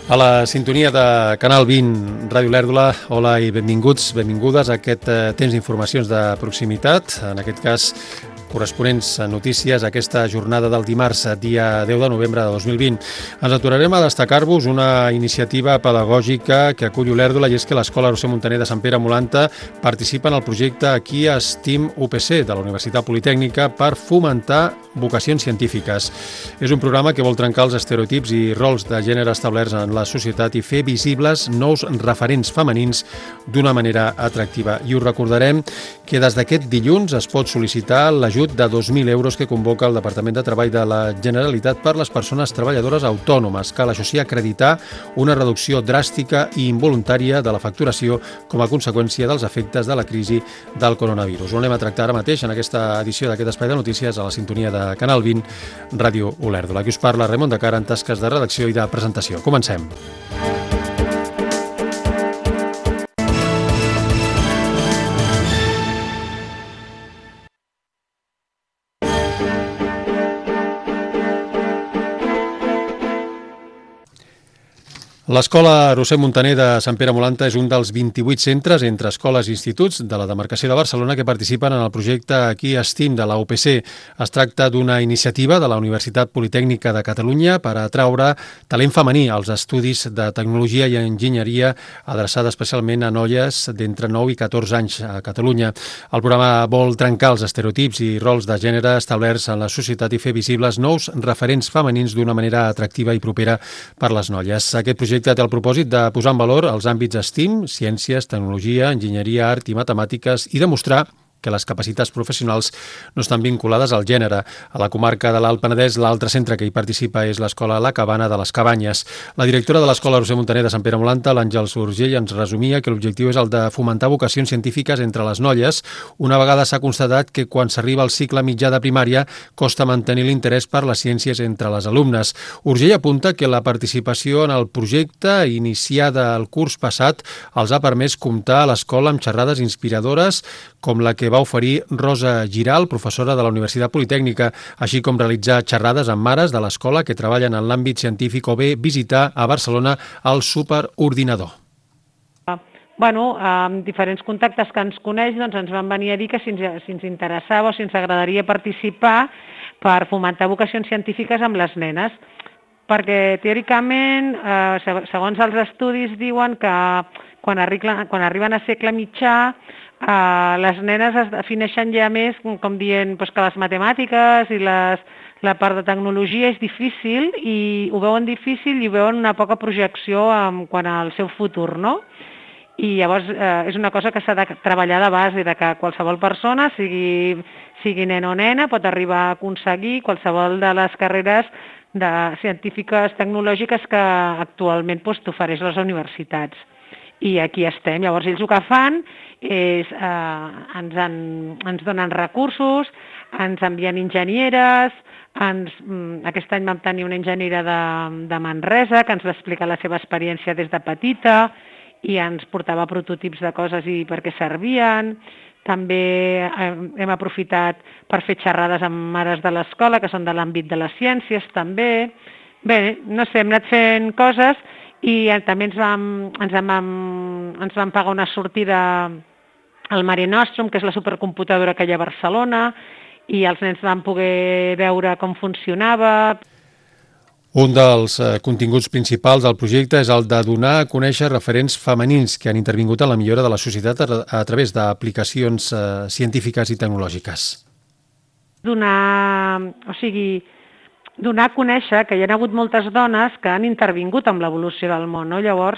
A la sintonia de Canal 20, Ràdio Lèrdula, hola i benvingudes a aquest temps d'informacions de proximitat, en aquest cas corresponents a notícies aquesta jornada del dimarts, dia 10 de novembre de 2020. Ens aturarem a destacar-vos una iniciativa pedagògica que acull Olèrdola, i és que l'Escola Roser Muntaner de Sant Pere Molanta participa en el projecte Aquí Estim UPC de la Universitat Politècnica per fomentar vocacions científiques. És un programa que vol trencar els estereotips i rols de gènere establerts en la societat i fer visibles nous referents femenins d'una manera atractiva. I us recordarem que des d'aquest dilluns es pot sol·licitar l'ajut de 2.000 euros que convoca el Departament de Treball de la Generalitat per les persones treballadores autònomes. Cal, això sí, acreditar una reducció dràstica i involuntària de la facturació com a conseqüència dels efectes de la crisi del coronavirus. Ho anem a tractar ara mateix en aquesta edició d'aquest espai de notícies a la sintonia de Canal 20, Ràdio Olèrdola. Aquí us parla Raimon de Cara en tasques de redacció i de presentació. Comencem. L'Escola Roser Muntaner de Sant Pere Molanta és un dels 28 centres entre escoles i instituts de la demarcació de Barcelona que participen en el projecte Aquí Estim de la UPC. Es tracta d'una iniciativa de la Universitat Politècnica de Catalunya per atraure talent femení als estudis de tecnologia i enginyeria adreçada especialment a noies d'entre 9 i 14 anys a Catalunya. El programa vol trencar els estereotips i rols de gènere establerts en la societat i fer visibles nous referents femenins d'una manera atractiva i propera per les noies. Aquest projecte té el propòsit de posar en valor els àmbits STEAM, ciències, tecnologia, enginyeria, art i matemàtiques, i demostrar que les capacitats professionals no estan vinculades al gènere. A la comarca de l'Alt Penedès, l'altre centre que hi participa és l'Escola La Cabana de les Cabanyes. La directora de l'Escola Roser Muntaner de Sant Pere Molanta, l'Àngels Urgell, ens resumia que l'objectiu és el de fomentar vocacions científiques entre les noies. Una vegada s'ha constatat que quan s'arriba al cicle mitjà de primària costa mantenir l'interès per les ciències entre les alumnes. Urgell apunta que la participació en el projecte, iniciada el curs passat, els ha permès comptar a l'escola amb xerrades inspiradores com la que va oferir Rosa Giral, professora de la Universitat Politècnica, així com realitzar xerrades amb mares de l'escola que treballen en l'àmbit científic o bé visitar a Barcelona el superordinador. Amb diferents contactes que ens coneix, ens van venir a dir que si ens interessava o si ens agradaria participar per fomentar vocacions científiques amb les nenes, perquè teòricament, segons els estudis, diuen que quan arriben a segle mitjà, les nenes es defineixen ja més com dient que les matemàtiques i la part de tecnologia és difícil, i ho veuen difícil i ho veuen una poca projecció quant al seu futur, no? I llavors és una cosa que s'ha de treballar de base, de que qualsevol persona, sigui nen o nena, pot arribar a aconseguir qualsevol de les carreres científiques tecnològiques que actualment t'ofereix les universitats. I aquí estem. Llavors ells el que fan és ens donen recursos, ens envien enginyeres, aquest any vam tenir una enginyera de Manresa que ens va explicar la seva experiència des de petita i ens portava prototips de coses i per què servien. També hem aprofitat per fer xerrades amb mares de l'escola que són de l'àmbit de les ciències també. Bé, no sé, hem anat fent coses i també ens van pagar una sortida al Mare Nostrum, que és la supercomputadora que hi ha a Barcelona, i els nens van poder veure com funcionava. Un dels continguts principals del projecte és el de donar a conèixer referents femenins que han intervingut en la millora de la societat a través d'aplicacions científiques i tecnològiques. Donar a conèixer que hi ha hagut moltes dones que han intervingut en l'evolució del món, no? Llavors,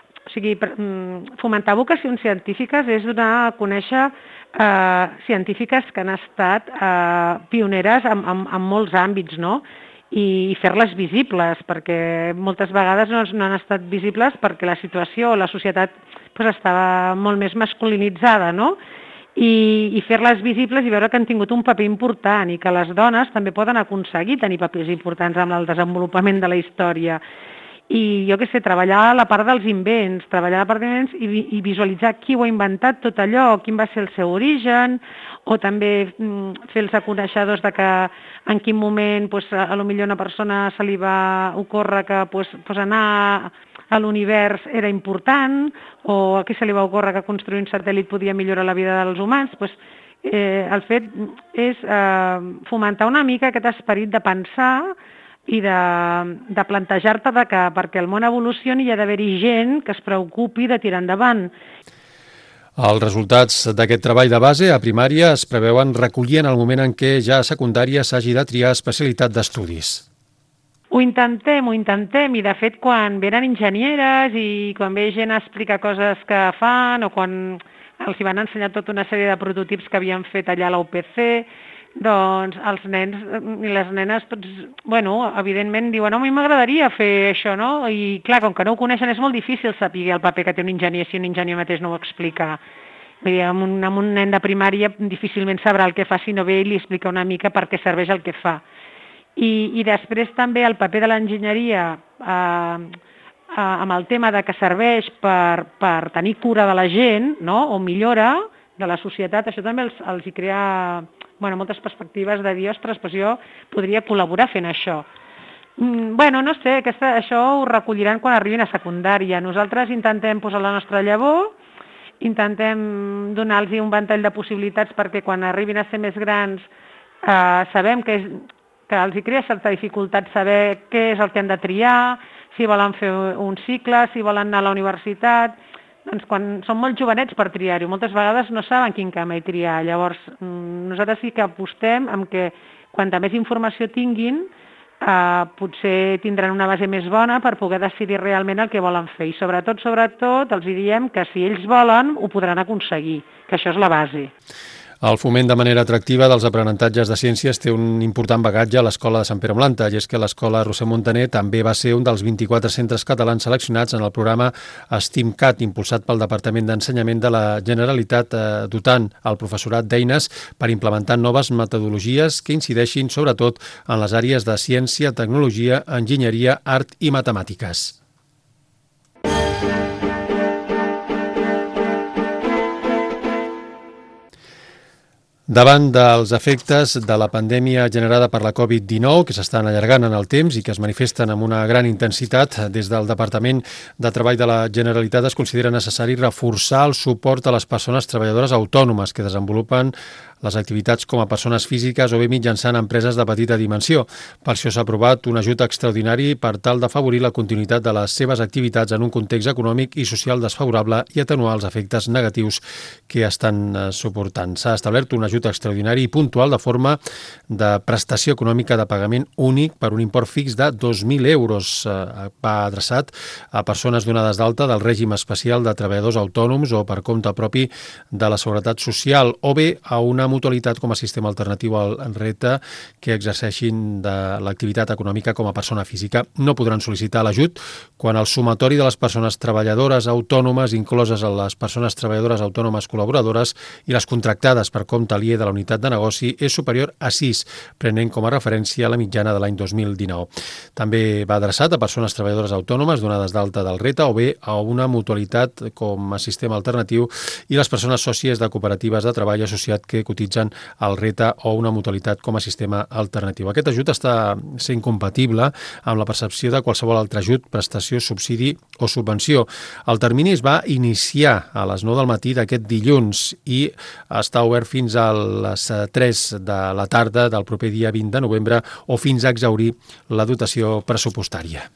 fomentar vocacions científiques és donar a conèixer científiques que han estat pioneres en molts àmbits, no? I fer-les visibles, perquè moltes vegades no han estat visibles perquè la situació o la societat estava molt més masculinitzada, no? I fer-les visibles i veure que han tingut un paper important i que les dones també poden aconseguir tenir papers importants en el desenvolupament de la història. I jo què sé, treballar la part dels invents, i visualitzar qui ho ha inventat tot allò, quin va ser el seu origen, o també fer-los coneixedors de que en quin moment a lo millor una persona se li va ocórrer que anar a l'univers era important, o a qui se li va ocórrer que construir un satèl·lit podia millorar la vida dels humans, doncs, el fet és fomentar una mica aquest esperit de pensar i de plantejar-te que perquè el món evolucioni hi ha d'haver-hi gent que es preocupi de tirar endavant. Els resultats d'aquest treball de base a primària es preveuen recollir en el moment en què ja a secundària s'hagi de triar especialitat d'estudis. Ho intentem, i de fet quan venen enginyeres i quan ve gent a explicar coses que fan o quan els hi van ensenyar tota una sèrie de prototips que havien fet allà a la UPC, doncs els nens i les nenes, evidentment diuen, a mi m'agradaria fer això, no? I clar, com que no ho coneixen és molt difícil saber el paper que té un enginyer si un enginyer mateix no ho explica. Vull dir, amb un nen de primària difícilment sabrà el que fa si no ve i li explica una mica per què serveix el que fa. I després també el paper de l'enginyeria amb el tema de que serveix per tenir cura de la gent, no? O millora de la societat, això també els hi crea moltes perspectives de dir, ostres, doncs jo podria col·laborar fent això. No sé, això ho recolliran quan arribin a secundària. Nosaltres intentem posar la nostra llavor, intentem donar-los un ventall de possibilitats perquè quan arribin a ser més grans sabem que els hi crea certa dificultat saber què és el que han de triar, si volen fer un cicle, si volen anar a la universitat. Doncs quan són molt jovenets per triar-ho, moltes vegades no saben quin camí triar. Llavors, nosaltres sí que apostem en que quanta més informació tinguin, potser tindran una base més bona per poder decidir realment el que volen fer. I sobretot, els diem que si ells volen, ho podran aconseguir, que això és la base. El foment de manera atractiva dels aprenentatges de ciències té un important bagatge a l'Escola de Sant Pere Mlanta, i és que l'Escola Roser Montaner també va ser un dels 24 centres catalans seleccionats en el programa STEAMcat, impulsat pel Departament d'Ensenyament de la Generalitat, dotant el professorat d'eines per implementar noves metodologies que incideixin sobretot en les àrees de ciència, tecnologia, enginyeria, art i matemàtiques. Davant dels efectes de la pandèmia generada per la Covid-19, que s'estan allargant en el temps i que es manifesten amb una gran intensitat, des del Departament de Treball de la Generalitat es considera necessari reforçar el suport a les persones treballadores autònomes que desenvolupen les activitats com a persones físiques o bé mitjançant empreses de petita dimensió. Per això s'ha aprovat un ajut extraordinari per tal d'afavorir la continuïtat de les seves activitats en un context econòmic i social desfavorable i atenuar els efectes negatius que estan suportant. S'ha establert un ajut extraordinari i puntual de forma de prestació econòmica de pagament únic per un import fix de 2.000 euros. Va adreçat a persones donades d'alta del règim especial de treballadors autònoms o per compte propi de la Seguretat Social o bé a una mutualitat com a sistema alternatiu al RETA que exerceixin de l'activitat econòmica com a persona física. No podran sol·licitar l'ajut quan el sumatori de les persones treballadores autònomes, incloses a les persones treballadores autònomes col·laboradores i les contractades per compte aliè de la unitat de negoci, és superior a 6, prenent com a referència la mitjana de l'any 2019. També va adreçat a persones treballadores autònomes donades d'alta del RETA o bé a una mutualitat com a sistema alternatiu i les persones sòcies de cooperatives de treball associat que cotitzen al RETA o una mutualitat com a sistema alternatiu. Aquest ajut està sent compatible amb la percepció de qualsevol altre ajut, prestació, subsidi o subvenció. El termini es va iniciar a les 9 del matí d'aquest dilluns i està obert fins a les 3 de la tarda del proper dia 20 de novembre o fins a exhaurir la dotació pressupostària.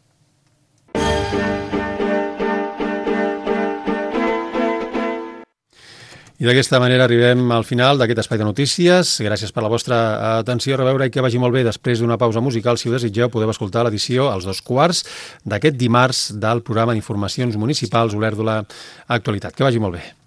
I d'aquesta manera arribem al final d'aquest espai de notícies. Gràcies per la vostra atenció, a reveure i que vagi molt bé. Després d'una pausa musical, si ho desitgeu, podeu escoltar l'edició als 2:15 d'aquest dimarts del programa d'informacions municipals Olèrdola Actualitat. Que vagi molt bé.